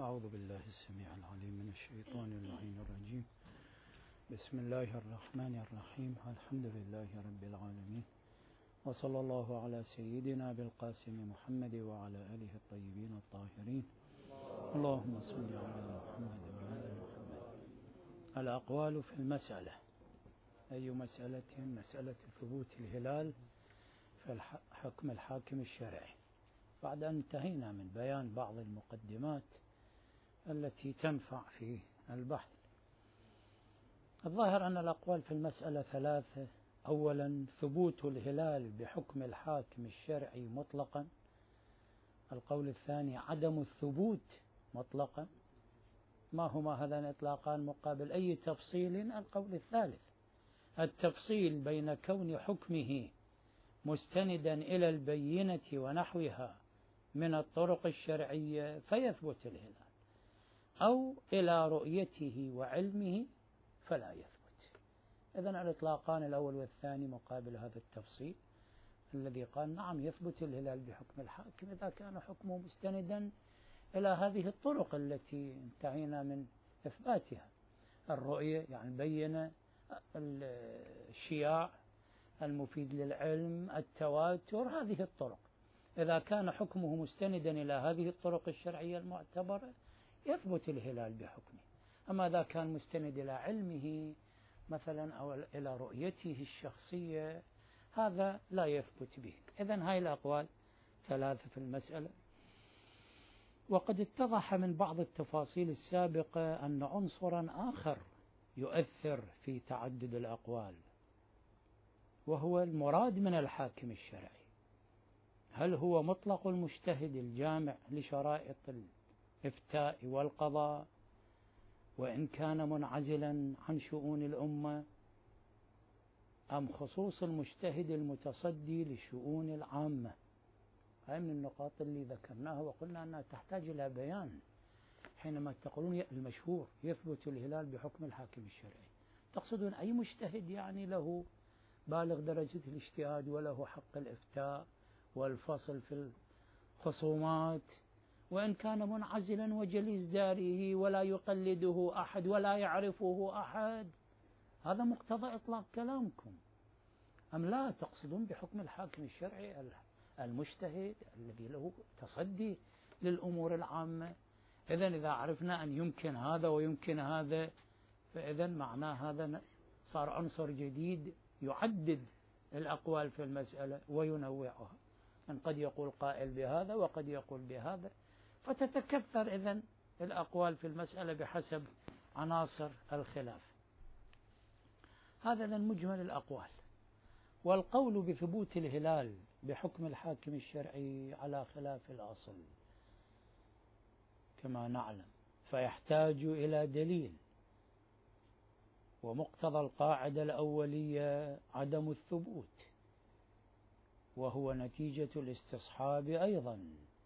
أعوذ بالله السميع العليم من الشيطان اللعين الرجيم. بسم الله الرحمن الرحيم. الحمد لله رب العالمين، وصلى الله على سيدنا بالقاسم محمد وعلى آله الطيبين الطاهرين. اللهم صل على محمد وآل محمد. الأقوال في المسألة. أي مسألة؟ مسألة ثبوت الهلال في حكم الحاكم الشرعي. بعد أن انتهينا من بيان بعض المقدمات التي تنفع في البحث، الظاهر أن الأقوال في المسألة ثلاثة. أولا، ثبوت الهلال بحكم الحاكم الشرعي مطلقا. القول الثاني، عدم الثبوت مطلقا. ما هما هذان إطلاقان مقابل أي تفصيل؟ القول الثالث، التفصيل بين كون حكمه مستندا إلى البينة ونحوها من الطرق الشرعية فيثبت الهلال، أو إلى رؤيته وعلمه فلا يثبت. إذن الإطلاقان الأول والثاني مقابل هذا التفصيل الذي قال نعم يثبت الهلال بحكم الحاكم إذا كان حكمه مستندا إلى هذه الطرق التي انتهينا من إثباتها: الرؤية يعني البينة، الشياع المفيد للعلم، التواتر، هذه الطرق. إذا كان حكمه مستندا إلى هذه الطرق الشرعية المعتبرة يثبت الهلال بحكمه. أما إذا كان مستند إلى علمه مثلا أو إلى رؤيته الشخصية هذا لا يثبت به. إذن هاي الأقوال ثلاثة في المسألة. وقد اتضح من بعض التفاصيل السابقة أن عنصرا آخر يؤثر في تعدد الأقوال، وهو المراد من الحاكم الشرعي. هل هو مطلق المجتهد الجامع لشرائط الإفتاء والقضاء وإن كان منعزلا عن شؤون الأمة، أم خصوص المجتهد المتصدي للشؤون العامة؟ هاي من النقاط اللي ذكرناها وقلنا أنها تحتاج إلى بيان. حينما تقولون المشهور يثبت الهلال بحكم الحاكم الشرعي، تقصدون أي مجتهد يعني له بالغ درجة الاجتهاد وله حق الإفتاء والفصل في الخصومات، وإن كان منعزلا وجليس داره ولا يقلده أحد ولا يعرفه أحد؟ هذا مقتضى إطلاق كلامكم، أم لا تقصدون بحكم الحاكم الشرعي المجتهد الذي له تصدي للأمور العامة؟ إذن إذا عرفنا أن يمكن هذا ويمكن هذا، فإذن معناه هذا صار عنصر جديد يعدد الأقوال في المسألة وينوعها، من قد يقول قائل بهذا وقد يقول بهذا، فتتكثر إذن الأقوال في المسألة بحسب عناصر الخلاف. هذا إذن مجمل الأقوال. والقول بثبوت الهلال بحكم الحاكم الشرعي على خلاف الأصل كما نعلم، فيحتاج إلى دليل، ومقتضى القاعدة الأولية عدم الثبوت، وهو نتيجة الاستصحاب أيضا.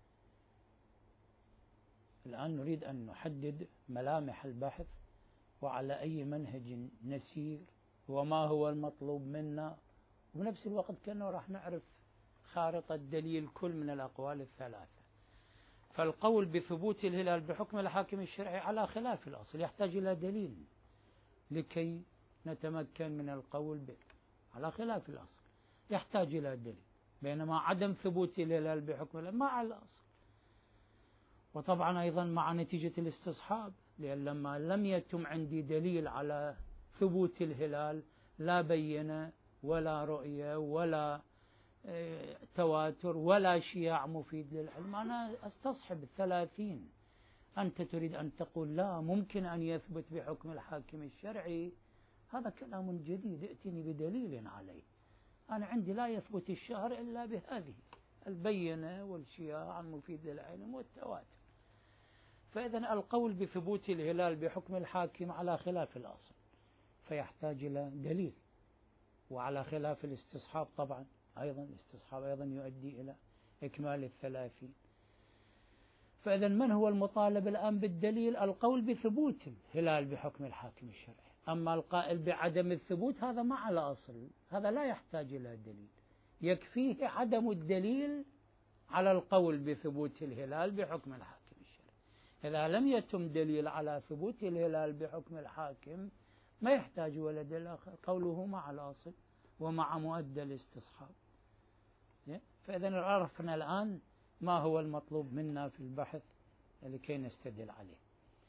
الآن نريد أن نحدد ملامح البحث وعلى أي منهج نسير وما هو المطلوب منا، وبنفس الوقت كأنه راح نعرف خارطة دليل كل من الأقوال الثلاثة. فالقول بثبوت الهلال بحكم الحاكم الشرعي على خلاف الأصل يحتاج إلى دليل لكي نتمكن من القول به. على خلاف الأصل يحتاج إلى دليل، بينما عدم ثبوت الهلال بحكم الهلال مع الأصل، وطبعا أيضا مع نتيجة الاستصحاب، لأن لما لم يتم عندي دليل على ثبوت الهلال، لا بينة ولا رؤية ولا تواتر ولا شياع مفيد للعلم، أنا أستصحب 30. أنت تريد أن تقول لا ممكن أن يثبت بحكم الحاكم الشرعي، هذا كلام جديد، ائتني بدليل عليه. أنا عندي لا يثبت الشهر إلا بهذه البينة والشياع المفيد للعلم والتواتر. فإذن القول بثبوت الهلال بحكم الحاكم على خلاف الأصل فيحتاج إلى دليل، وعلى خلاف الاستصحاب طبعا أيضا الاستصحاب أيضا يؤدي إلى إكمال 30. فإذن من هو المطالب الآن بالدليل؟ القول بثبوت الهلال بحكم الحاكم الشرعي. أما القائل بعدم الثبوت هذا مع الأصل، هذا لا يحتاج إلى دليل، يكفيه عدم الدليل على القول بثبوت الهلال بحكم الحاكم الشرعي. إذا لم يتم دليل على ثبوت الهلال بحكم الحاكم ما يحتاج ولد الآخر، قوله مع الأصل ومع مؤدى الاستصحاب. فإذا عرفنا الآن ما هو المطلوب منا في البحث لكي نستدل عليه.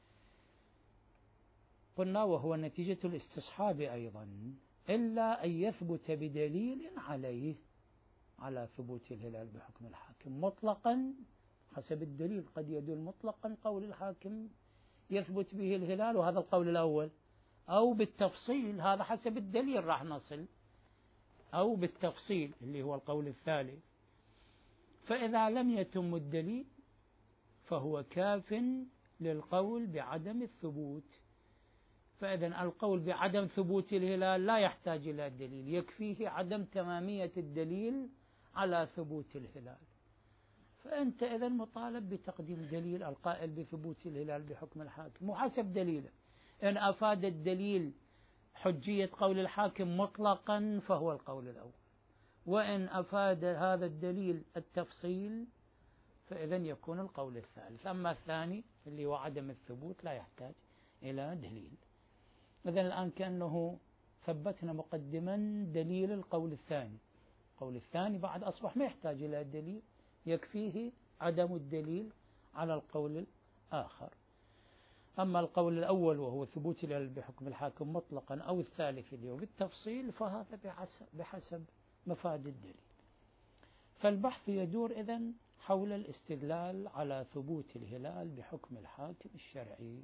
قلنا وهو نتيجة الاستصحاب أيضا، إلا أن يثبت بدليل عليه، على ثبوت الهلال بحكم الحاكم مطلقا حسب الدليل. قد يدل مطلقا قول الحاكم يثبت به الهلال، وهذا القول الأول، أو بالتفصيل، هذا حسب الدليل راح نصل، أو بالتفصيل اللي هو القول الثالث. فإذا لم يتم الدليل فهو كاف للقول بعدم الثبوت. فإذا القول بعدم ثبوت الهلال لا يحتاج إلى دليل، يكفيه عدم تمامية الدليل على ثبوت الهلال. فأنت إذا مطالب بتقديم دليل القائل بثبوت الهلال بحكم الحاكم، وحسب دليله. إن أفاد الدليل حجية قول الحاكم مطلقا فهو القول الأول، وإن أفاد هذا الدليل التفصيل فإذا يكون القول الثالث. أما الثاني اللي هو عدم الثبوت لا يحتاج إلى دليل. إذن الآن كأنه ثبتنا مقدما دليل القول الثاني. القول الثاني بعد أصبح ما يحتاج إلى دليل، يكفيه عدم الدليل على القول الآخر. أما القول الأول وهو ثبوت الهلال بحكم الحاكم مطلقا، أو الثالث اللي هو بالتفصيل، فهذا بحسب مفاد الدليل. فالبحث يدور إذن حول الاستدلال على ثبوت الهلال بحكم الحاكم الشرعي.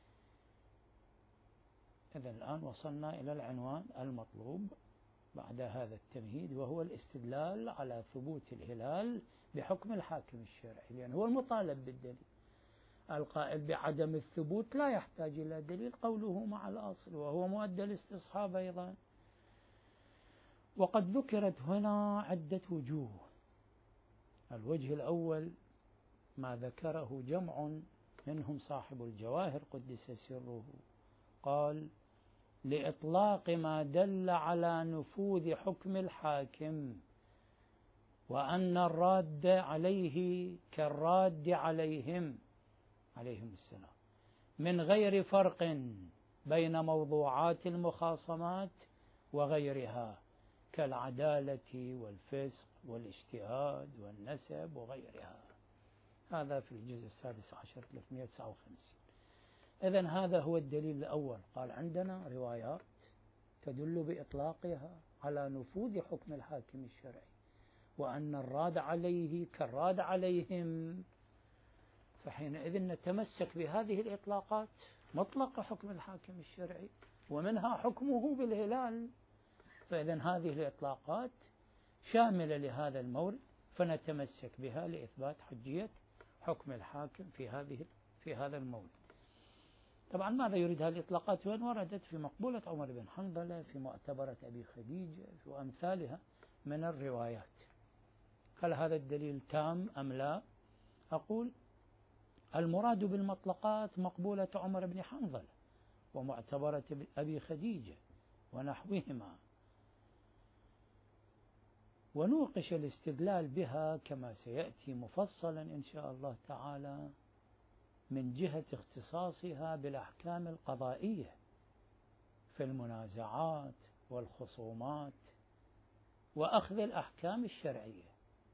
إذن الآن وصلنا إلى العنوان المطلوب بعد هذا التمهيد، وهو الاستدلال على ثبوت الهلال بحكم الحاكم الشرعي، لأنه هو المطالب بالدليل. القائل بعدم الثبوت لا يحتاج إلى دليل، قوله مع الأصل وهو مؤدى الاستصحاب أيضا. وقد ذكرت هنا عدة وجوه. الوجه الأول ما ذكره جمع منهم صاحب الجواهر قدس سره، قال: لإطلاق ما دل على نفوذ حكم الحاكم، وأن الراد عليه كالراد عليهم السلام، من غير فرق بين موضوعات المخاصمات وغيرها كالعدالة والفسق والاجتهاد والنسب وغيرها. هذا في الجزء 16 359. إذن هذا هو الدليل الأول. قال عندنا روايات تدل بإطلاقها على نفوذ حكم الحاكم الشرعي، وأن الراد عليه كالراد عليهم. فحينئذ نتمسك بهذه الإطلاقات، مطلق حكم الحاكم الشرعي ومنها حكمه بالهلال. فإذن هذه الإطلاقات شاملة لهذا المورد، فنتمسك بها لإثبات حجية حكم الحاكم في هذا المورد. طبعا ماذا يريد هذه الإطلاقات؟ وين وردت؟ في مقبولة عمر بن حنظلة، في معتبرة أبي خديجة، وأمثالها من الروايات. هل هذا الدليل تام أم لا؟ أقول المراد بالمطلقات مقبولة عمر بن حنظلة ومعتبرة أبي خديجة ونحوهما، ونوقش الاستدلال بها كما سيأتي مفصلا إن شاء الله تعالى من جهة اختصاصها بالأحكام القضائية في المنازعات والخصومات وأخذ الأحكام الشرعية.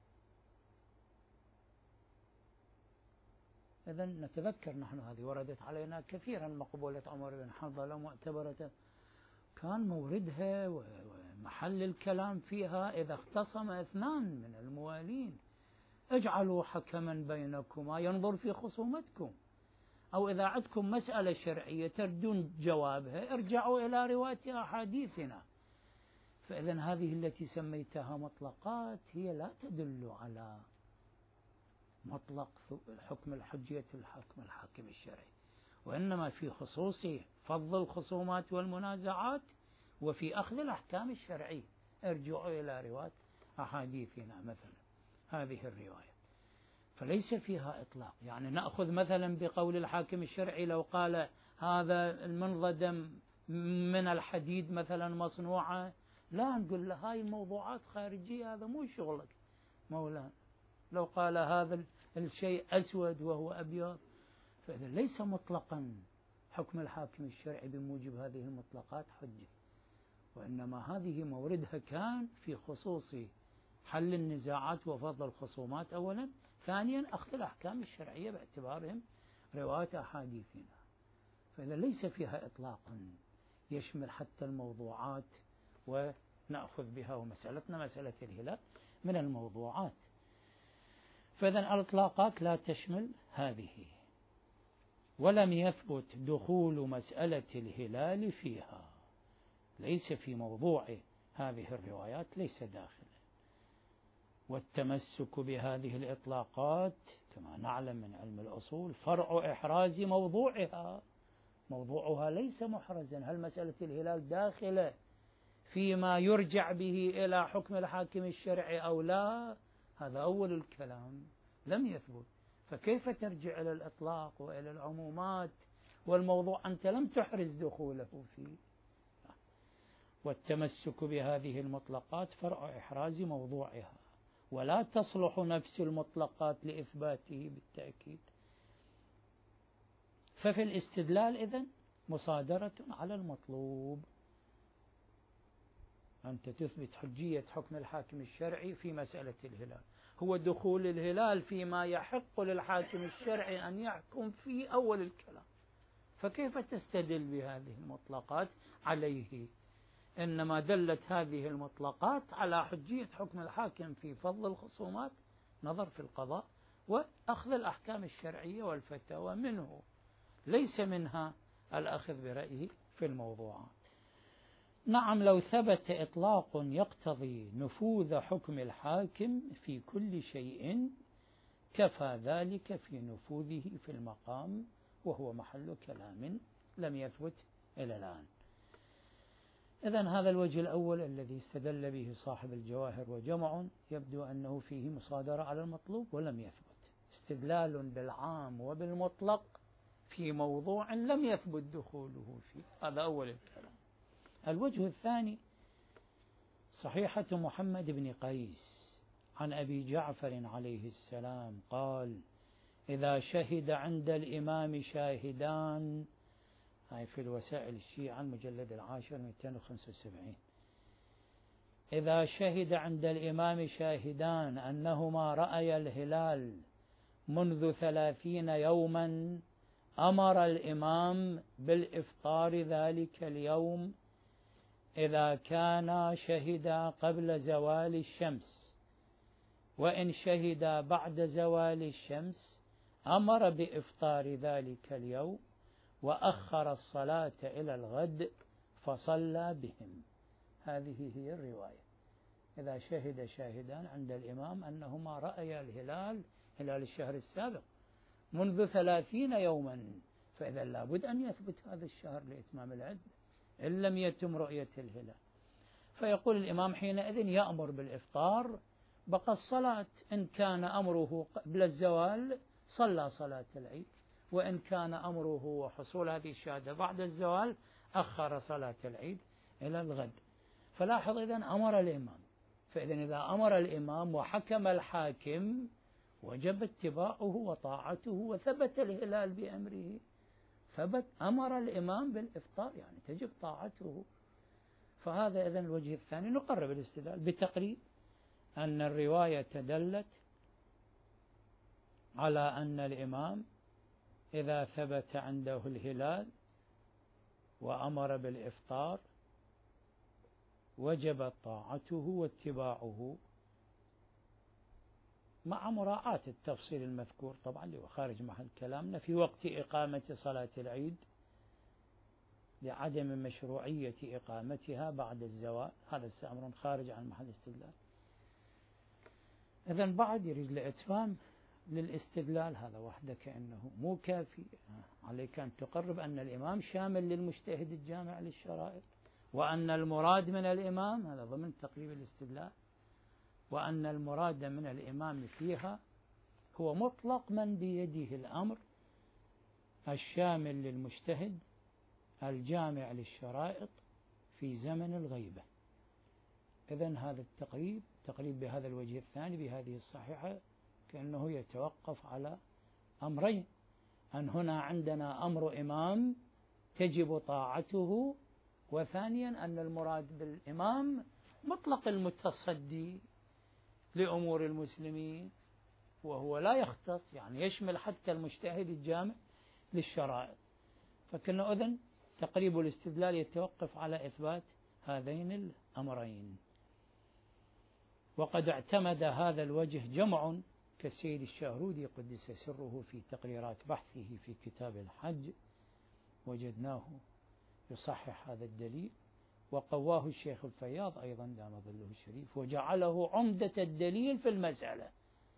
إذن نتذكر نحن هذه وردت علينا كثيرا، مقبولة عمر بن حنظلة معتبرة، كان موردها ومحل الكلام فيها إذا اختصم اثنان من الموالين اجعلوا حكما بينكما ينظر في خصومتكم، أو إذا عندكم مسألة شرعية تردون جوابها ارجعوا إلى رواية أحاديثنا. فإذن هذه التي سميتها مطلقات هي لا تدل على مطلق حكم الحجية الحكم الحاكم الشرعي، وإنما في خصوص فض الخصومات والمنازعات وفي أخذ الأحكام الشرعية. ارجعوا إلى رواية أحاديثنا مثلا هذه الرواية، فليس فيها إطلاق. يعني نأخذ مثلا بقول الحاكم الشرعي لو قال هذا المنضدم من الحديد مثلا مصنوعة، لا نقول له هاي الموضوعات خارجية، هذا مو شغلك مولانا. لو قال هذا الشيء أسود وهو أبيض، فإذا ليس مطلقا حكم الحاكم الشرعي بموجب هذه المطلقات حجة، وإنما هذه موردها كان في خصوص حل النزاعات وفض الخصومات أولا، ثانيا أخذ الأحكام الشرعية باعتبارهم رواية أحاديثنا. فإذا ليس فيها إطلاق يشمل حتى الموضوعات ونأخذ بها، ومسألتنا مسألة الهلال من الموضوعات. فإذا الإطلاقات لا تشمل هذه، ولم يثبت دخول مسألة الهلال فيها، ليس في موضوع هذه الروايات، ليس داخل. والتمسك بهذه الإطلاقات كما نعلم من علم الأصول فرع إحراز موضوعها، موضوعها ليس محرزا. هل مسألة الهلال داخلة فيما يرجع به إلى حكم الحاكم الشرعي أو لا؟ هذا أول الكلام، لم يثبت، فكيف ترجع إلى الإطلاق وإلى العمومات والموضوع أنت لم تحرز دخوله فيه؟ والتمسك بهذه المطلقات فرع إحراز موضوعها، ولا تصلح نفس المطلقات لإثباته بالتأكيد. ففي الاستدلال إذن مصادرة على المطلوب، أنت تثبت حجية حكم الحاكم الشرعي في مسألة الهلال، هو دخول الهلال فيما يحق للحاكم الشرعي أن يحكم في أول الكلام، فكيف تستدل بهذه المطلقات عليه؟ إنما دلت هذه المطلقات على حجية حكم الحاكم في فض الخصومات، نظر في القضاء وأخذ الأحكام الشرعية والفتاوى منه، ليس منها الأخذ برأيه في الموضوعات. نعم، لو ثبت إطلاق يقتضي نفوذ حكم الحاكم في كل شيء كفى ذلك في نفوذه في المقام، وهو محل كلام لم يثبت إلى الآن. إذن هذا الوجه الأول الذي استدل به صاحب الجواهر وجمع يبدو أنه فيه مصادرة على المطلوب ولم يثبت، استدلال بالعام وبالمطلق في موضوع لم يثبت دخوله فيه، هذا أول الكلام. الوجه الثاني صحيحة محمد بن قيس عن أبي جعفر عليه السلام قال: إذا شهد عند الإمام شاهدان، هاي في الوسائل الشيعة المجلد 10 275، إذا شهد عند الإمام شاهدان أنهما رأيا الهلال منذ 30 يوما أمر الإمام بالإفطار ذلك اليوم إذا كان شهدا قبل زوال الشمس، وإن شهدا بعد زوال الشمس أمر بإفطار ذلك اليوم وأخر الصلاة إلى الغد فصلى بهم. هذه هي الرواية. إذا شهد شاهدان عند الإمام أنهما رأيا الهلال، هلال الشهر السابق، منذ 30 يوما، فإذا لابد أن يثبت هذا الشهر لإتمام العدة إن لم يتم رؤية الهلال. فيقول الإمام حينئذ يأمر بالإفطار، بقى الصلاة إن كان أمره قبل الزوال صلى صلاة العيد، وإن كان أمره وحصول هذه الشهادة بعد الزوال أخر صلاة العيد إلى الغد. فلاحظ إذن أمر الإمام، فإذن إذا أمر الإمام وحكم الحاكم وجب اتباعه وطاعته وثبت الهلال بأمره، ثبت أمر الإمام بالإفطار، يعني تجب طاعته. فهذا إذن الوجه الثاني، نقرب الاستدلال بتقريب أن الرواية دلت على أن الإمام إذا ثبت عنده الهلال وأمر بالإفطار وجب طاعته واتباعه، مع مراعاة التفصيل المذكور طبعا اللي هو خارج محل كلامنا في وقت إقامة صلاة العيد لعدم مشروعية إقامتها بعد الزوال، هذا أمر خارج عن محل استدلال. إذن بعد يريد الإتمام للاستدلال، هذا وحده كأنه مو كافي، عليك أن تقرب أن الإمام شامل للمجتهد الجامع للشرائط، وأن المراد من الإمام، هذا ضمن تقريب الاستدلال، وأن المراد من الإمام فيها هو مطلق من بيده الأمر الشامل للمجتهد الجامع للشرائط في زمن الغيبة. إذن هذا تقريب بهذا الوجه الثاني بهذه الصحيحة كأنه يتوقف على أمرين: أن هنا عندنا أمر إمام تجب طاعته، وثانيا أن المراد بالإمام مطلق المتصدي لأمور المسلمين، وهو لا يختص، يعني يشمل حتى المجتهد الجامع للشرائع. فكنا أذن تقريب الاستدلال يتوقف على إثبات هذين الأمرين. وقد اعتمد هذا الوجه جمع كالسيد الشاهرودي قدس سره في تقريرات بحثه في كتاب الحج، وجدناه يصحح هذا الدليل، وقواه الشيخ الفياض أيضا دام ظله الشريف، وجعله عمدة الدليل في المسألة.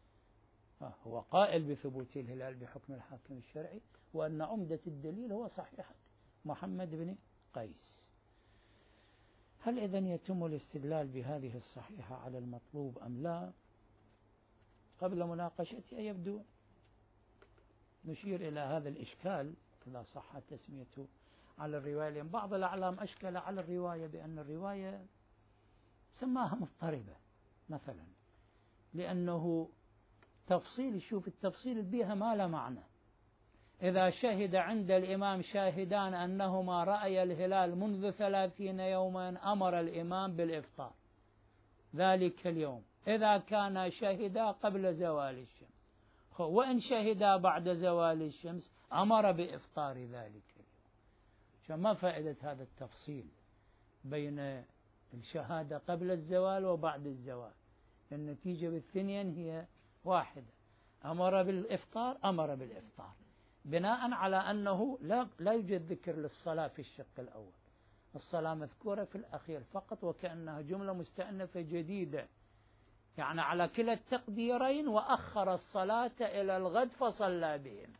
هو قائل بثبوت الهلال بحكم الحاكم الشرعي، وأن عمدة الدليل هو صحيحة محمد بن قيس. هل إذن يتم الاستدلال بهذه الصحيحة على المطلوب أم لا؟ قبل مناقشتها يبدو نشير إلى هذا الإشكال إذا صح تسميته على الرواية، لأن بعض الأعلام أشكل على الرواية بأن الرواية سماها مضطربة مثلا، لأنه شوف التفصيل بها ما لا معنى. إذا شهد عند الإمام شاهدان أنهما رأي الهلال منذ 30 يوما أمر الإمام بالإفطار ذلك اليوم إذا كان شهدا قبل زوال الشمس، وإن شهدا بعد زوال الشمس أمر بإفطار ذلك اليوم. ما فائدة هذا التفصيل بين الشهادة قبل الزوال وبعد الزوال؟ النتيجة بالثنين هي واحدة، أمر بالإفطار أمر بالإفطار، بناء على أنه لا يوجد ذكر للصلاة في الشق الأول، الصلاة مذكورة في الأخير فقط، وكأنها جملة مستأنفة جديدة، يعني على كلا التقديرين وأخر الصلاة إلى الغد فصلى بهم.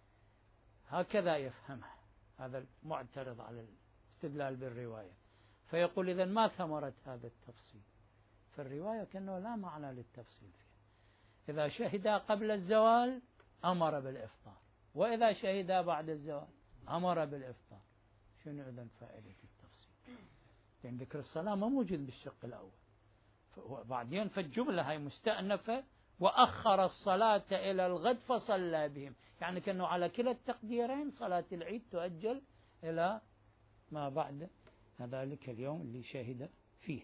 هكذا يفهمها هذا المعترض على الاستدلال بالرواية، فيقول إذن ما ثمرة هذا التفصيل في الرواية؟ كأنه لا معنى للتفصيل فيها. إذا شهدا قبل الزوال أمر بالإفطار، وإذا شهدا بعد الزوال أمر بالإفطار. شنو إذن فائدة التفصيل؟ لأن ذكر الصلاة ما موجود بالشق الأول، وبعدين فالجملة هاي مستأنفة وأخر الصلاة إلى الغد فصلى بهم، يعني كأنه على كلا التقديرين صلاة العيد تؤجل إلى ما بعد ذلك اليوم اللي شهد فيه.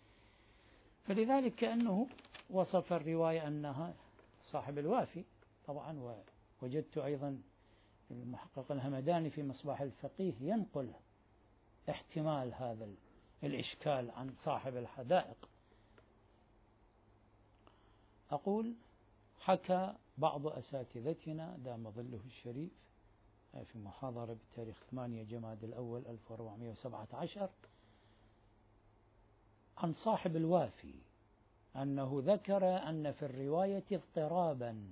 فلذلك كأنه وصف الرواية أنها صاحب الوافي طبعا. ووجدت أيضا المحقق الهمداني في مصباح الفقيه ينقل احتمال هذا الإشكال عن صاحب الحدائق. أقول حكى بعض أساتذتنا دام ظله الشريف في محاضرة بتاريخ 8 جماد الأول 1417 عن صاحب الوافي أنه ذكر أن في الرواية اضطرابا،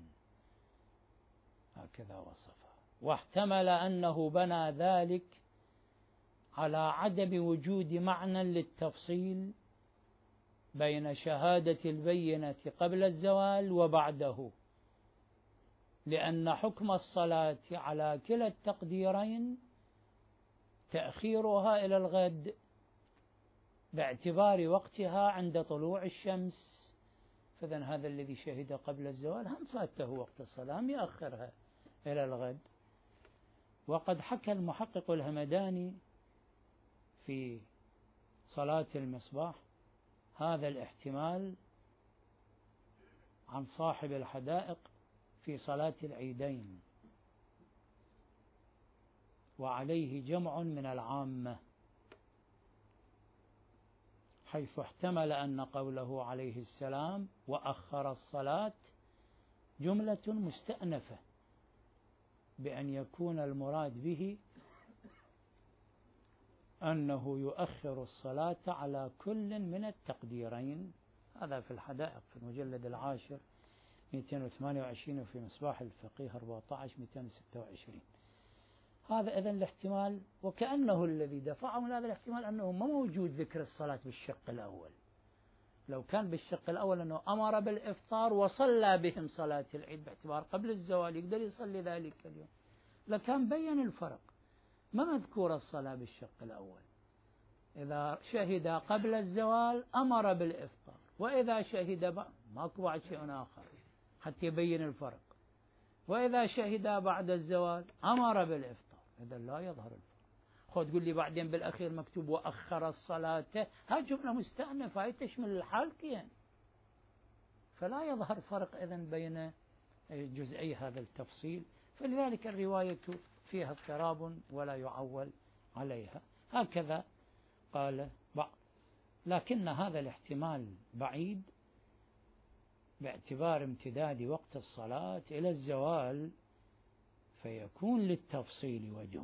هكذا وصفه، واحتمل أنه بنى ذلك على عدم وجود معنى للتفصيل بين شهادة البينة قبل الزوال وبعده، لأن حكم الصلاة على كلا التقديرين تأخيرها إلى الغد باعتبار وقتها عند طلوع الشمس. فإذن هذا الذي شهد قبل الزوال هم فاته وقت الصلاة يأخرها إلى الغد. وقد حكى المحقق الهمداني في صلاة المصباح هذا الاحتمال عن صاحب الحدائق في صلاة العيدين، وعليه جمع من العامة، حيث احتمل أن قوله عليه السلام وأخر الصلاة جملة مستأنفة بأن يكون المراد به أنه يؤخر الصلاة على كل من التقديرين. هذا في الحدائق في المجلد 10 228 وفي مصباح الفقيه 14 226. هذا إذن الاحتمال، وكأنه الذي دفعه من هذا الاحتمال أنه ما موجود ذكر الصلاة بالشق الأول. لو كان بالشق الأول أنه أمر بالإفطار وصلى بهم صلاة العيد باعتبار قبل الزوال يقدر يصلي ذلك اليوم، لكان بين الفرق. ما مذكور الصلاة بالشق الأول، إذا شهد قبل الزوال أمر بالإفطار، وإذا شهد ماكو بعد شيء آخر حتى يبين الفرق. وإذا شهدا بعد الزوال أمر بالإفطار، إذا لا يظهر الفرق. خذ تقول لي بعدين بالأخير مكتوب وأخر الصلاة، هاي جملة مستأنفة، هاي تشمل الحالتين، فلا يظهر فرق إذن بين جزئي هذا التفصيل، فلذلك الرواية فيها اضطراب ولا يعول عليها. هكذا قال بعض، لكن هذا الاحتمال بعيد باعتبار امتداد وقت الصلاة إلى الزوال، فيكون للتفصيل وجه.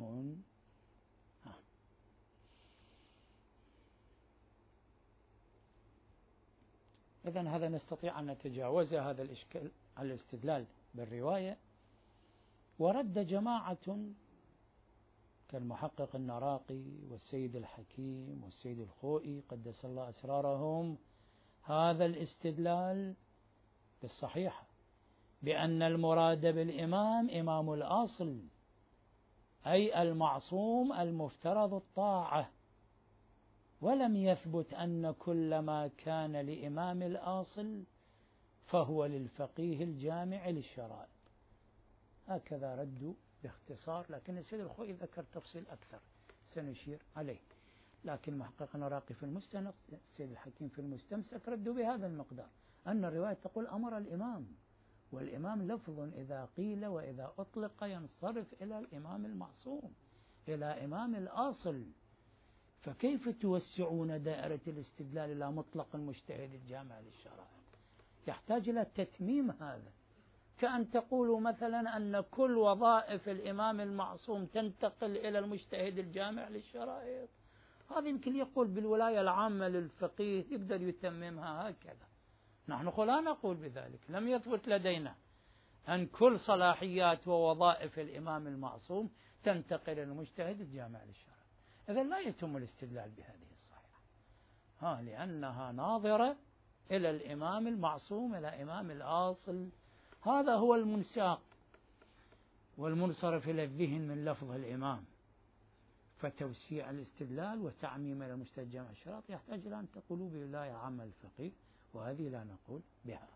إذن هذا نستطيع أن نتجاوز هذا الإشكال على الاستدلال بالرواية. ورد جماعة كالمحقق النراقي والسيد الحكيم والسيد الخوئي قدس الله أسرارهم هذا الاستدلال بالصحيحة بأن المراد بالإمام إمام الأصل، أي المعصوم المفترض الطاعة، ولم يثبت أن كل ما كان لإمام الأصل فهو للفقيه الجامع للشرائط. هكذا ردوا باختصار، لكن السيد الخوئي ذكر تفصيل أكثر سنشير عليه. لكن محقق النراقي في المستنق، السيد الحكيم في المستمسك، ردوا بهذا المقدار، أن الرواية تقول أمر الإمام، والإمام لفظ إذا قيل وإذا أطلق ينصرف إلى الإمام المعصوم، إلى إمام الأصل، فكيف توسعون دائرة الاستدلال إلى مطلق المجتهد الجامع للشرائع؟ يحتاج إلى تتميم هذا، كأن تقولوا مثلا أن كل وظائف الإمام المعصوم تنتقل إلى المجتهد الجامع للشرائط. هذا يمكن يقول بالولاية العامة للفقيه، يبدأ يتممها هكذا. نحن لا نقول بذلك، لم يثبت لدينا أن كل صلاحيات ووظائف الإمام المعصوم تنتقل إلى المجتهد الجامع للشرائط. إذا لا يتم الاستدلال بهذه الصحيحة، لأنها ناظرة إلى الإمام المعصوم، إلى إمام الأصل. هذا هو المنساق والمنصرف إلى الذهن من لفظ الإمام. فتوسيع الاستدلال وتعميم إلى المجتهد الجامع للشرائط يحتاج إلى أن تقولوا بولاية عامة الفقيه، وهذه لا نقول بها.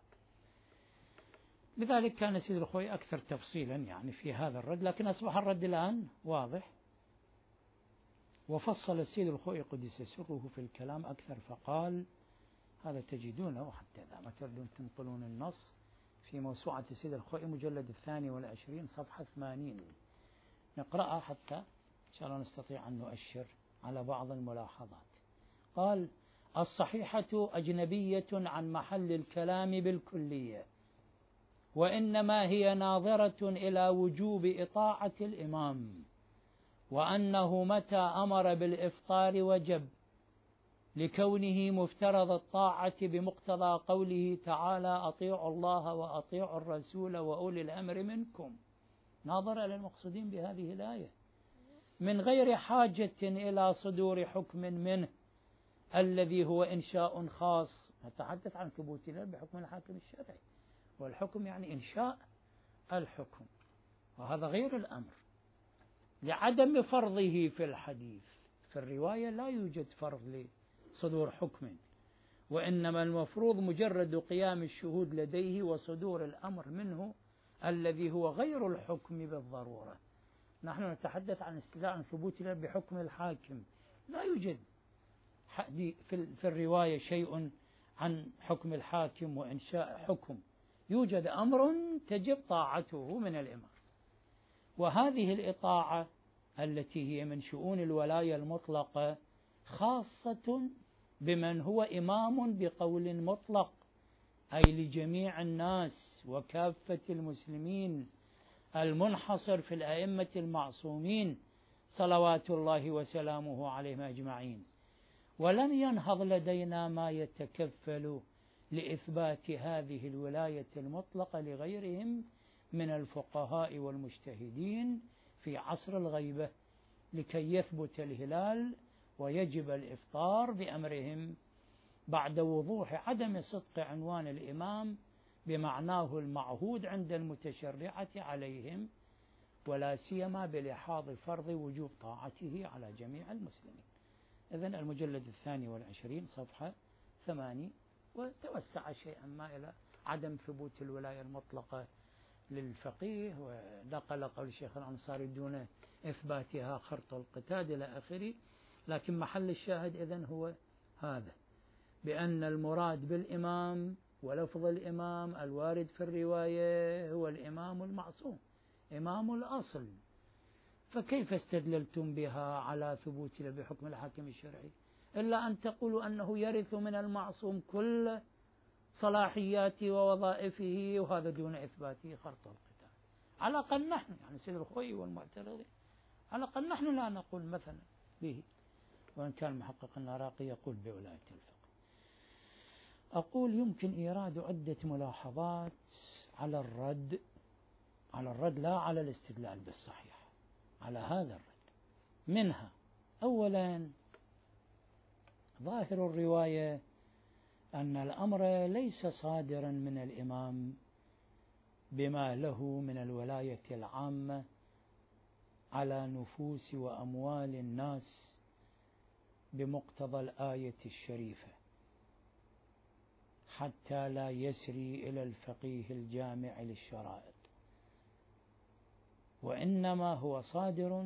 لذلك كان سيد الخوئي أكثر تفصيلا في هذا الرد، لكن أصبح الرد الآن واضح. وفصل السيد الخوئي قدس سره في الكلام أكثر، فقال، هذا تجدونه حتى إذا ما تردون تنقلون النص في موسوعة السيد الخوئي مجلد 22 صفحة 80، نقرأها حتى إن شاء الله نستطيع أن نؤشر على بعض الملاحظات. قال: الصحيحة أجنبية عن محل الكلام بالكلية، وإنما هي ناظرة إلى وجوب إطاعة الإمام، وأنه متى أمر بالإفطار وجب، لكونه مفترض الطاعة بمقتضى قوله تعالى: أطيعوا الله وأطيعوا الرسول وأولي الأمر منكم، ناظر إلى المقصودين بهذه الآية، من غير حاجة إلى صدور حكم منه الذي هو إنشاء خاص. نتحدث عن ثبوت الله بحكم الحاكم الشرعي، والحكم يعني إنشاء الحكم، وهذا غير الأمر، لعدم فرضه في الحديث. في الرواية لا يوجد فرض لصدور حكم، وإنما المفروض مجرد قيام الشهود لديه وصدور الأمر منه الذي هو غير الحكم بالضرورة. نحن نتحدث عن استدلاء عن ثبوت الله بحكم الحاكم، لا يوجد في الرواية شيء عن حكم الحاكم وإنشاء حكم، يوجد أمر تجب طاعته من الإمام. وهذه الإطاعة التي هي من شؤون الولاية المطلقة خاصة بمن هو إمام بقول مطلق، أي لجميع الناس وكافة المسلمين، المنحصر في الأئمة المعصومين صلوات الله وسلامه عليهم أجمعين. ولم ينهض لدينا ما يتكفل لإثبات هذه الولاية المطلقة لغيرهم من الفقهاء والمجتهدين في عصر الغيبة، لكي يثبت الهلال ويجب الإفطار بأمرهم بعد وضوح عدم صدق عنوان الإمام بمعناه المعهود عند المتشرعة عليهم، ولا سيما بلحاظ فرض وجوب طاعته على جميع المسلمين. إذن المجلد 22 صفحة 8، وتوسع شيئا ما إلى عدم ثبوت الولاية المطلقة للفقيه، ونقل قول الشيخ الأنصاري دون إثباتها خرط القتاد إلى آخره. لكن محل الشاهد إذن هو هذا، بأن المراد بالإمام ولفظ الإمام الوارد في الرواية هو الإمام المعصوم، إمام الأصل. فكيف استدللتم بها على ثبوت بحكم الحاكم الشرعي إلا أن تقولوا أنه يرث من المعصوم كل صلاحياته ووظائفه، وهذا دون إثباته خرط القتال. على الأقل نحن، يعني سيد الخوي والمعترضي، على الأقل نحن لا نقول مثلا به، وإن كان المحقق العراقي يقول بولاية الفقه. أقول يمكن إيراد عدة ملاحظات على الرد لا على الاستدلال بالصحيح، على هذا الرد. منها أولا ظاهر الرواية أن الأمر ليس صادرا من الإمام بما له من الولاية العامة على نفوس وأموال الناس بمقتضى الآية الشريفة، حتى لا يسري إلى الفقيه الجامع للشرائط، وإنما هو صادر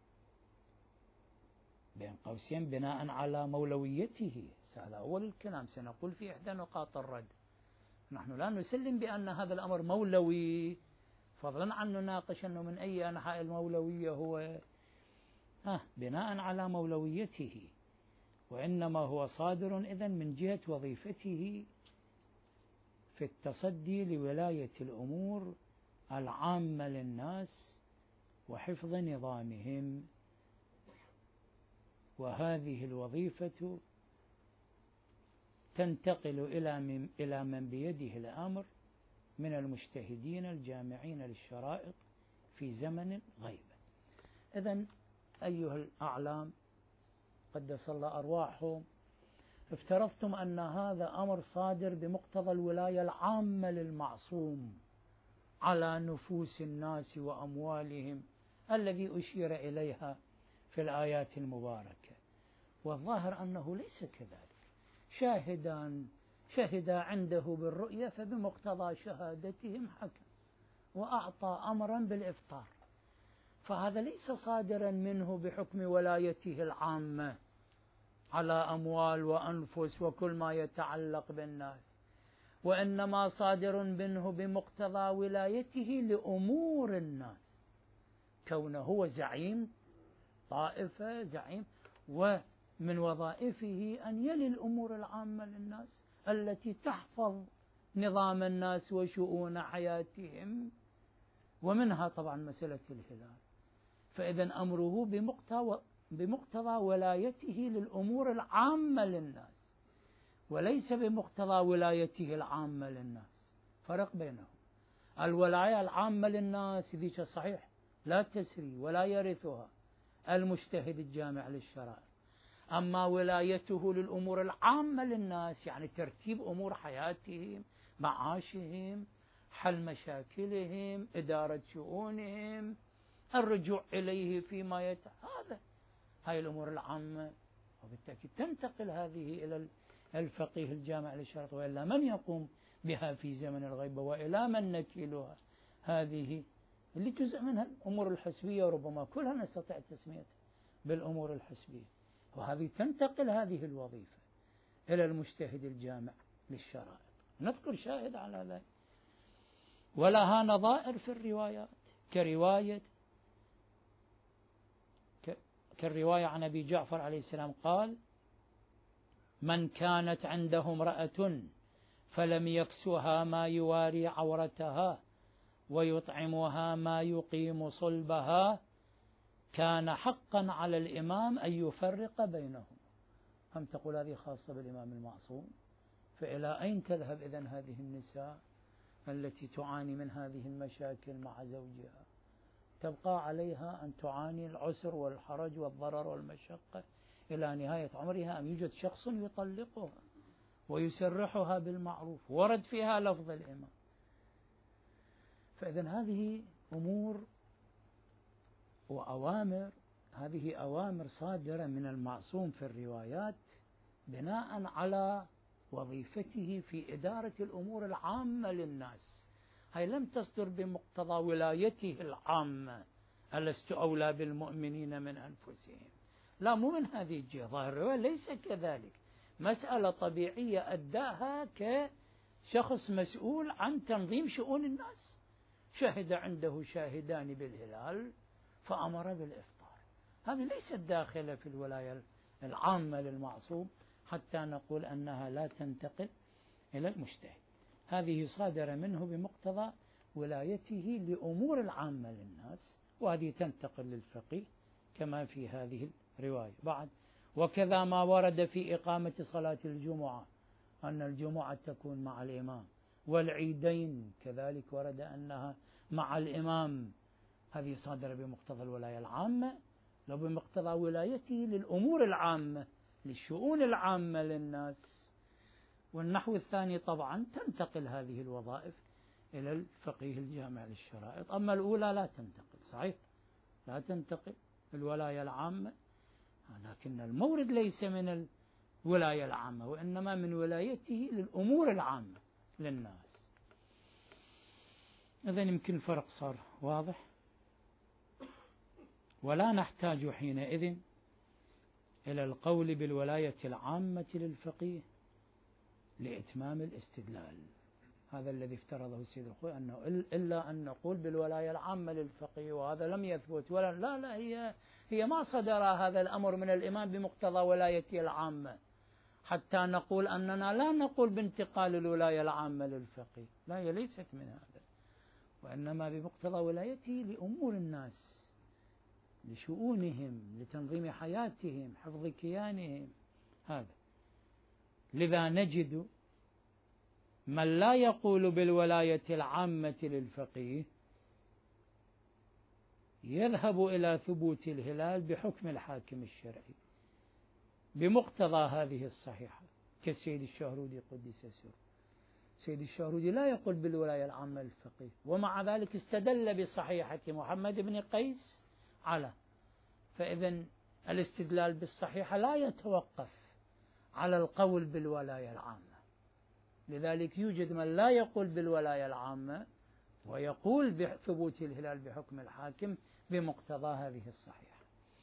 بين قوسين بناء على مولويته. هذا أول الكلام، سنقول في إحدى نقاط الرد نحن لا نسلم بأن هذا الأمر مولوي، فضلا عن نناقش أنه من أي أنحاء المولوية هو، بناء على مولويته، وإنما هو صادر إذن من جهة وظيفته في التصدي لولاية الأمور العامة للناس وحفظ نظامهم. وهذه الوظيفة تنتقل إلى من بيده الأمر من المجتهدين الجامعين للشرائط في زمن الغيبة. إذن أيها الأعلام قدس الله أرواحهم، افترضتم أن هذا أمر صادر بمقتضى الولاية العامة للمعصوم على نفوس الناس وأموالهم الذي أشير إليها في الآيات المباركة، والظاهر أنه ليس كذلك. شهدا عنده بالرؤية، فبمقتضى شهادتهم حكم وأعطى أمرا بالإفطار، فهذا ليس صادرا منه بحكم ولايته العامة على أموال وأنفس وكل ما يتعلق بالناس، وإنما صادر منه بمقتضى ولايته لأمور الناس، كونه هو زعيم طائفة، زعيم، ومن وظائفه أن يلي الأمور العامة للناس التي تحفظ نظام الناس وشؤون حياتهم، ومنها طبعا مسألة الهلال. فإذن أمره بمقتضى ولايته للأمور العامة للناس، وليس بمقتضى ولايته العامة للناس. فرق بينهم. الولاية العامة للناس ذيك صحيح لا تسري ولا يرثها المجتهد الجامع للشرائع، أما ولايته للأمور العامة للناس يعني ترتيب أمور حياتهم، معاشهم، حل مشاكلهم، إدارة شؤونهم، الرجوع إليه فيما هاي الأمور العامة، وبالتأكيد تنتقل هذه إلى الفقيه الجامع للشرط، وإلا من يقوم بها في زمن الغيبة، وإلى من نكيلها هذه اللي جزء منها الأمور الحسبية، وربما كلها نستطيع تسميتها بالأمور الحسبية، وهذه تنتقل هذه الوظيفة إلى المجتهد الجامع للشرائط. نذكر شاهد على ذلك، ولها نظائر في الروايات كالرواية عن أبي جعفر عليه السلام قال: من كانت عنده امرأة فلم يكسها ما يواري عورتها ويطعمها ما يقيم صلبها كان حقا على الإمام أن يفرق بينهم. هم تقول هذه خاصة بالإمام المعصوم، فإلى أين تذهب إذن هذه النساء التي تعاني من هذه المشاكل مع زوجها؟ تبقى عليها أن تعاني العسر والحرج والضرر والمشقة إلى نهاية عمرها، أم يوجد شخص يطلقها ويسرحها بالمعروف ورد فيها لفظ الإمام؟ فإذن هذه أمور وأوامر، هذه أوامر صادرة من المعصوم في الروايات بناء على وظيفته في إدارة الأمور العامة للناس، هاي لم تصدر بمقتضى ولايته العامة، ألست أولى بالمؤمنين من أنفسهم، لا، مو من هذه الجهة. ظاهر الرواية ليس كذلك، مسألة طبيعية أداها كشخص مسؤول عن تنظيم شؤون الناس، شهد عنده شاهدان بالهلال فأمر بالإفطار. هذه ليست داخلة في الولاية العامة للمعصوم حتى نقول أنها لا تنتقل إلى المجتهد. هذه صادرة منه بمقتضى ولايته لأمور العامة للناس، وهذه تنتقل للفقيه كما في هذه الرواية. بعد وكذا ما ورد في إقامة صلاة الجمعة أن الجمعة تكون مع الإمام، والعيدين كذلك ورد أنها مع الإمام، هذه صادرة بمقتضى الولاية العامة، لو بمقتضى ولايته للأمور العامة للشؤون العامة للناس. والنحو الثاني طبعا تنتقل هذه الوظائف إلى الفقيه الجامع للشرائط، أما الأولى لا تنتقل، صحيح لا تنتقل الولاية العامة، لكن المورد ليس من الولاية العامة وإنما من ولايته للأمور العامة للناس. إذن يمكن الفرق صار واضح، ولا نحتاج حينئذ إلى القول بالولاية العامة للفقيه لإتمام الاستدلال. هذا الذي افترضه السيد الخوئي، أنه إلا أن نقول بالولاية العامة للفقيه، وهذا لم يثبت ولا لا هي ما صدر هذا الأمر من الإمام بمقتضى ولايته العامة حتى نقول أننا لا نقول بانتقال الولاية العامة للفقيه، لا، هي ليست من هذا، وإنما بمقتضى ولايته لأمور الناس، لشؤونهم، لتنظيم حياتهم، حفظ كيانهم. هذا لذا نجد من لا يقول بالولاية العامة للفقيه يذهب إلى ثبوت الهلال بحكم الحاكم الشرعي بمقتضى هذه الصحيحة، كالسيد الشهرودي قدس سره. سيد الشهرودي لا يقول بالولاية العامة للفقيه، ومع ذلك استدل بصحيحة محمد بن قيس على، فإذن الاستدلال بالصحيحة لا يتوقف على القول بالولاية العامة. لذلك يوجد من لا يقول بالولاية العامة ويقول بثبوت الهلال بحكم الحاكم بمقتضى هذه الصحيحة.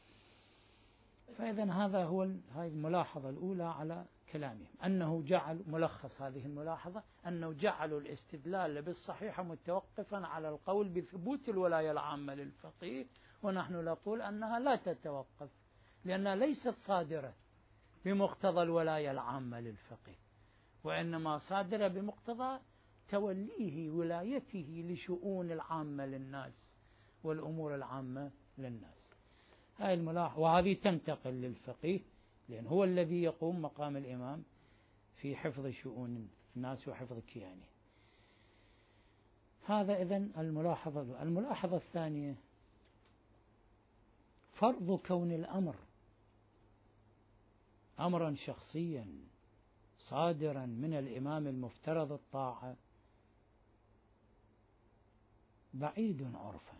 فإذن هذا هو هذه الملاحظة الأولى على كلامهم، أنه جعل ملخص هذه الملاحظة أنه جعلوا الاستدلال بالصحيحة متوقفا على القول بثبوت الولاية العامة للفقيه، ونحن نقول أنها لا تتوقف لأنها ليست صادرة بمقتضى الولاية العامة للفقيه، وإنما صادرة بمقتضى توليه ولايته لشؤون العامة للناس والأمور العامة للناس. هاي الملاحظة، وهذه تنتقل للفقيه لأن هو الذي يقوم مقام الإمام في حفظ شؤون الناس وحفظ كيانه. هذا إذن الملاحظة الثانية فرض كون الأمر أمرا شخصيا صادرا من الإمام المفترض الطاعة بعيد عرفا،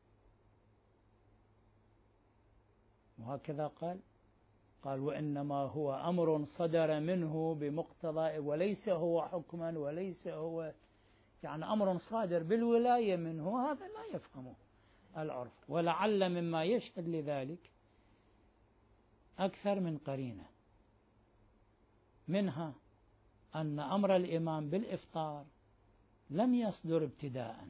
وهكذا قال وإنما هو أمر صدر منه بمقتضى، وليس هو حكما، وليس هو يعني أمر صادر بالولاية منه، هذا لا يفهمه العرف. ولعل مما يشهد لذلك أكثر من قرينة، منها أن أمر الإمام بالإفطار لم يصدر ابتداء،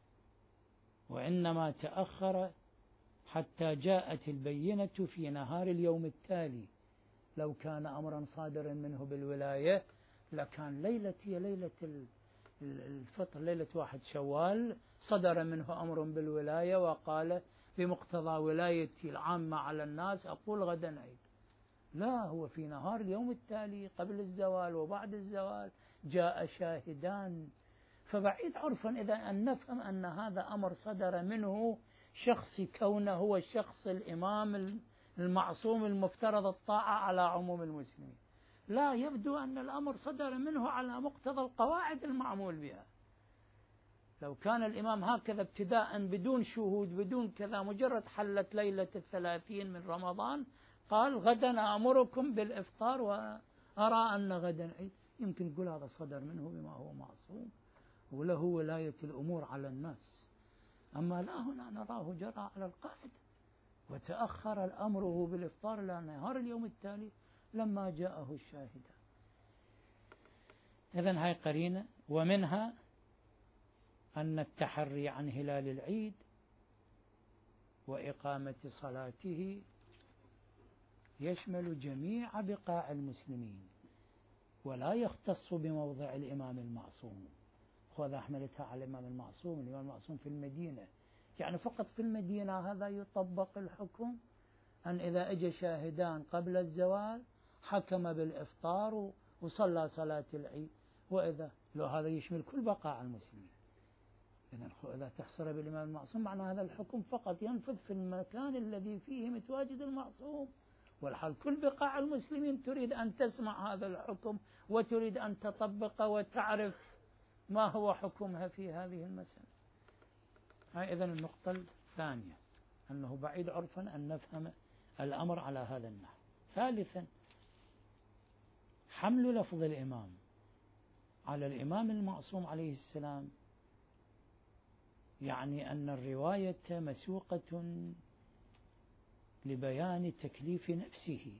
وإنما تأخر حتى جاءت البينة في نهار اليوم التالي. لو كان أمرا صادرا منه بالولاية لكان ليلة الفطر، ليلة 1 شوال، صدر منه أمر بالولاية وقال بمقتضى ولايتي العامة على الناس أقول غدا عيد. لا، هو في نهار اليوم التالي قبل الزوال وبعد الزوال جاء شاهدان، فبعيد عرفا إذا أن نفهم أن هذا أمر صدر منه شخص كونه هو الشخص الإمام المعصوم المفترض الطاعة على عموم المسلمين. لا، يبدو أن الأمر صدر منه على مقتضى القواعد المعمول بها. لو كان الإمام هكذا ابتداء بدون شهود بدون كذا، مجرد حلت ليلة 30 من رمضان قال غدا أمركم بالإفطار وأرى أن غدا عيد، يمكن يقول هذا صدر منه بما هو معصوم، وله ولاية الأمور على الناس. أما لا، هنا نراه جرى على القاعدة، وتأخر الأمره بالإفطار إلى نهار اليوم التالي لما جاءه الشاهدان. إذن هاي قرينة. ومنها أن التحري عن هلال العيد وإقامة صلاته يشمل جميع بقاع المسلمين، ولا يختص بموضع الإمام المعصوم. وهذا أحملتها على الإمام المعصوم. الإمام المعصوم في المدينة، يعني فقط في المدينة هذا يطبق الحكم، أن إذا أجى شاهدان قبل الزوال حكم بالإفطار وصلى صلاة العيد. وإذا لو هذا يشمل كل بقاع المسلمين، إذا تحصر بالإمام المعصوم معنى هذا الحكم فقط ينفذ في المكان الذي فيه متواجد المعصوم، والحال كل بقاع المسلمين تريد أن تسمع هذا الحكم وتريد أن تطبق وتعرف ما هو حكمها في هذه المسألة. هاي إذن النقطة الثانية، أنه بعيد عرفا أن نفهم الأمر على هذا النحو. ثالثا، حمل لفظ الإمام على الإمام المعصوم عليه السلام يعني أن الرواية مسوقة لبيان تكليف نفسه،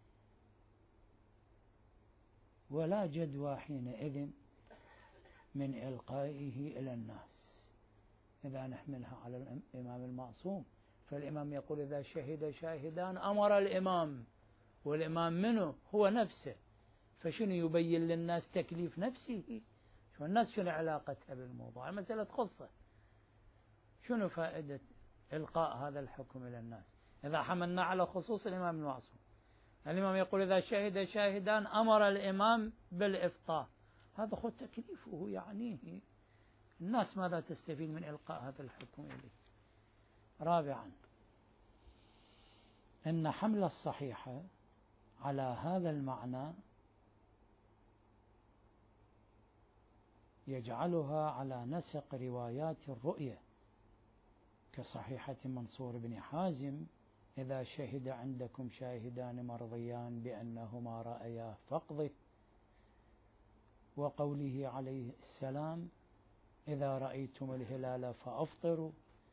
ولا جدوى حينئذ من إلقائه إلى الناس إذا نحملها على الإمام المعصوم. فالإمام يقول إذا شهد شاهدان أمر الإمام، والإمام منه هو نفسه، فشنو يبين للناس تكليف نفسه؟ شو الناس شنو علاقتها بالموضوع؟ المسألة تخصه. شنو فائدة إلقاء هذا الحكم إلى الناس إذا حملنا على خصوص الإمام المعصوم؟ الإمام يقول إذا شهد شاهدان أمر الإمام بالإفطار، هذا خذ تكليفه يعنيه. الناس ماذا تستفيد من إلقاء هذا الحكم إليه؟ رابعا، أن حمل الصحيحة على هذا المعنى يجعلها على نسق روايات الرؤية كصحيحة منصور بن حازم إذا شهد عندكم شاهدان مرضيان بأنهما رأياه فاقضه، وقوله عليه السلام إذا رأيتم الهلال فأفطروا،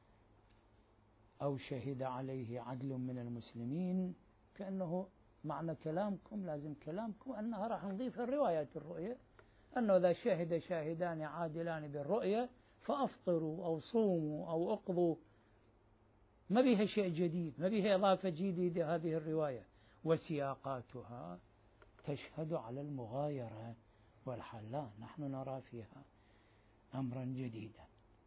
أو شهد عليه عدل من المسلمين، كأنه معنى كلامكم لازم كلامكم أنها راح نضيف الروايات الرؤية، أنه إذا شهد شاهدان عادلان بالرؤية فأفطروا أو صوموا أو اقضوا. ما بها شيء جديد، ما بها إضافة جديدة هذه الرواية، وسياقاتها تشهد على المغايرة والحال لا، نحن نرى فيها أمرا جديدا.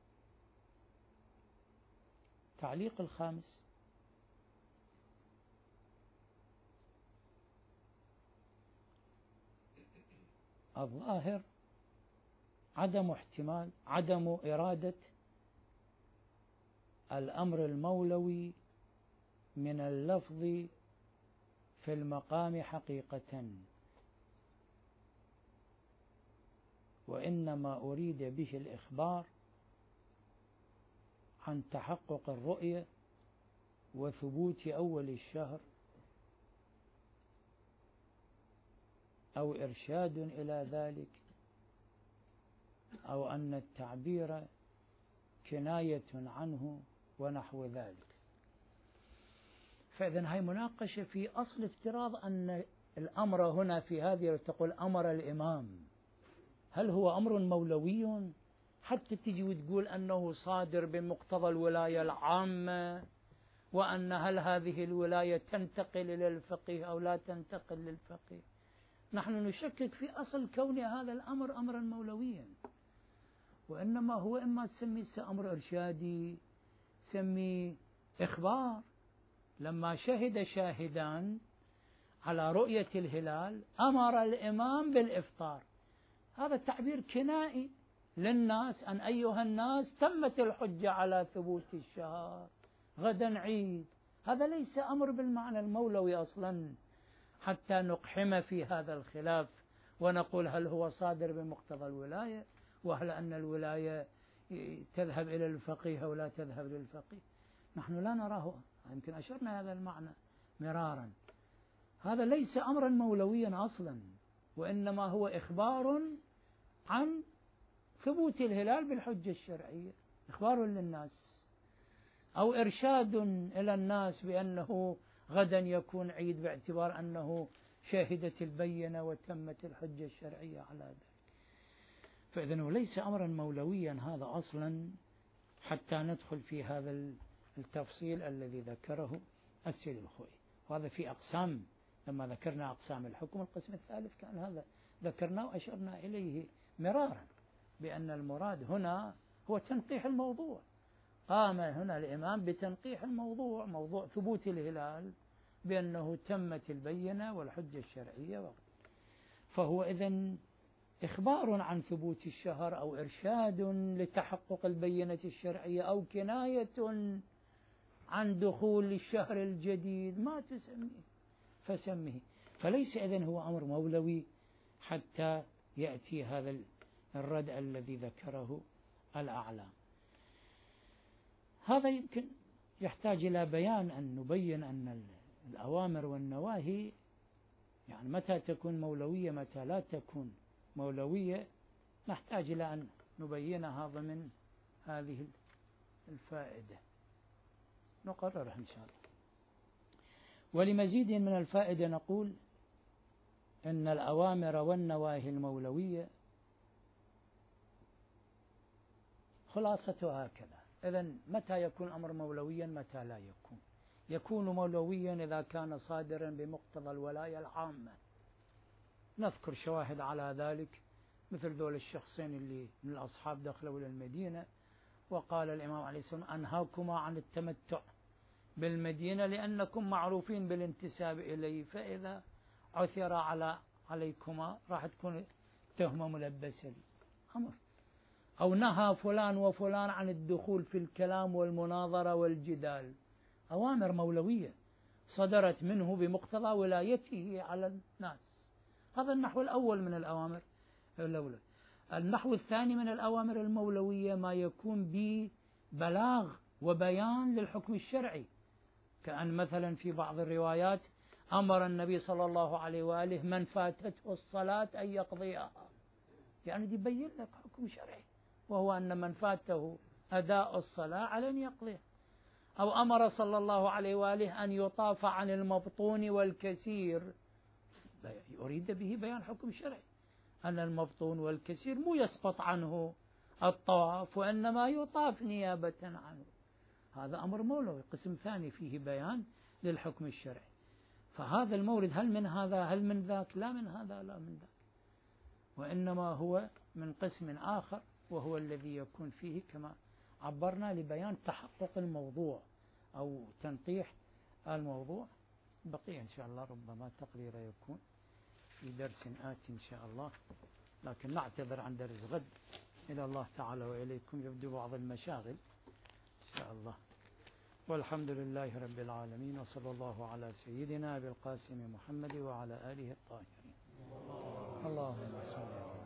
تعليق الخامس، الظاهر عدم إرادة الأمر المولوي من اللفظ في المقام حقيقة، وإنما أريد به الإخبار عن تحقق الرؤية وثبوت أول الشهر، أو إرشاد إلى ذلك، أو أن التعبير كناية عنه ونحو ذلك. فإذن هاي مناقشة في أصل افتراض أن الأمر هنا في هذه تقول أمر الإمام، هل هو أمر مولوي حتى تجي وتقول أنه صادر بمقتضى الولاية العامة، وأن هل هذه الولاية تنتقل إلى الفقيه أو لا تنتقل للفقيه؟ نحن نشكك في أصل كون هذا الأمر أمرا مولويا، وإنما هو إما تسميه أمر إرشادي، سميه إخبار. لما شهد شاهدان على رؤية الهلال أمر الإمام بالإفطار، هذا التعبير كنائي للناس أن أيها الناس تمت الحجة على ثبوت الشهر، غدا عيد. هذا ليس أمر بالمعنى المولوي أصلا، حتى نقحم في هذا الخلاف ونقول هل هو صادر بمقتضى الولاية، وهل أن الولاية تذهب إلى الفقيه أو لا تذهب للفقيه. نحن لا نراه، يمكن أشرنا هذا المعنى مرارا. هذا ليس أمرا مولويا أصلا، وإنما هو إخبار عن ثبوت الهلال بالحجة الشرعية، إخبار للناس أو إرشاد إلى الناس بأنه غدا يكون عيد باعتبار أنه شهدت البينة وتمت الحجة الشرعية على ذلك. فإذن ليس أمرا مولويا هذا أصلا، حتى ندخل في هذا التفصيل الذي ذكره السيد الخوئي. وهذا في أقسام، لما ذكرنا أقسام الحكم القسم الثالث كان هذا ذكرنا وأشرنا إليه مرارا، بأن المراد هنا هو تنقيح الموضوع. قام هنا الإمام بتنقيح الموضوع، موضوع ثبوت الهلال بأنه تمت البينة والحجة الشرعية. فهو إذن إخبار عن ثبوت الشهر أو إرشاد لتحقق البينة الشرعية أو كناية عن دخول الشهر الجديد، ما تسميه فسمه. فليس إذن هو أمر مولوي حتى يأتي هذا الرد الذي ذكره الأعلام. هذا يمكن يحتاج إلى بيان، أن نبين أن الأوامر والنواهي يعني متى تكون مولوية متى لا تكون مولوية، نحتاج إلى أن نبين هذا من هذه الفائدة، نقررها إن شاء الله. ولمزيد من الفائدة نقول أن الأوامر والنواهي المولوية خلاصتها هكذا. إذن متى يكون أمر مولويا متى لا يكون؟ يكون مولويا إذا كان صادرا بمقتضى الولاية العامة. نذكر شواهد على ذلك، مثل ذول الشخصين اللي من الأصحاب دخلوا إلى المدينة وقال الإمام عليه السلام أنهاكما عن التمتع بالمدينة لأنكم معروفين بالانتساب إليه، فإذا عثر عليكما راح تكون تهمة ملبسة أمر. أو نهى فلان وفلان عن الدخول في الكلام والمناظرة والجدال، أوامر مولوية صدرت منه بمقتضى ولايته على الناس. هذا النحو الأول من الأوامر المولوية. النحو الثاني من الأوامر المولوية ما يكون ببلاغ وبيان للحكم الشرعي، كأن مثلا في بعض الروايات أمر النبي صلى الله عليه وآله من فاتته الصلاة أن يقضيها، يعني دي يبين لك حكم شرعي، وهو أن من فاته أداء الصلاة على أن يقضيها. أو أمر صلى الله عليه وآله أن يطاف عن المبطون والكسير، يريد به بيان حكم شرعي، أن المبطون والكسير مو يسقط عنه الطواف وإنما يطاف نيابة عنه. هذا أمر مولوي قسم ثاني فيه بيان للحكم الشرعي. فهذا المورد هل من هذا هل من ذاك؟ لا من هذا لا من ذاك، وإنما هو من قسم آخر، وهو الذي يكون فيه كما عبرنا لبيان تحقق الموضوع أو تنقيح الموضوع. بقي إن شاء الله ربما تقرير يكون في درس آتي إن شاء الله، لكن نعتذر عن درس غد. إلى الله تعالى وإليكم يبدو بعض المشاغل إن شاء الله. والحمد لله رب العالمين، وصلى الله على سيدنا أبي القاسم محمد وعلى آله الطاهرين. اللهم صل على